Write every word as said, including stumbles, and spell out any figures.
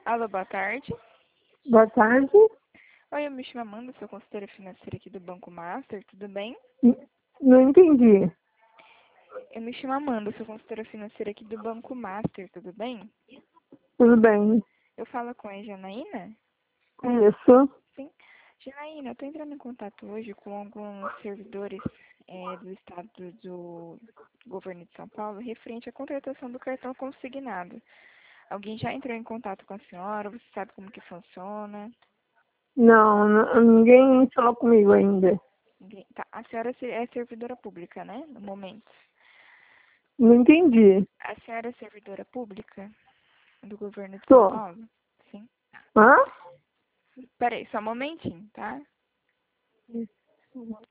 Alô, boa tarde. Boa tarde. Oi, eu me chamo Amanda, sou consultora financeira aqui do Banco Master, tudo bem? N- Não entendi. Eu me chamo Amanda, sou consultora financeira aqui do Banco Master, tudo bem? Tudo bem? Eu falo com a Janaína? Isso. Sim. Janaína, eu estou entrando em contato hoje com alguns servidores é, do estado do governo de São Paulo referente à contratação do cartão consignado. Alguém já entrou em contato com a senhora? Você sabe como que funciona? Não, n- ninguém falou comigo ainda. Ninguém- Tá. A senhora se- é servidora pública, né? No momento. Não entendi. A senhora é servidora pública do governo de São Tô. Paulo? Sim. Hã? Peraí, só um momentinho, tá?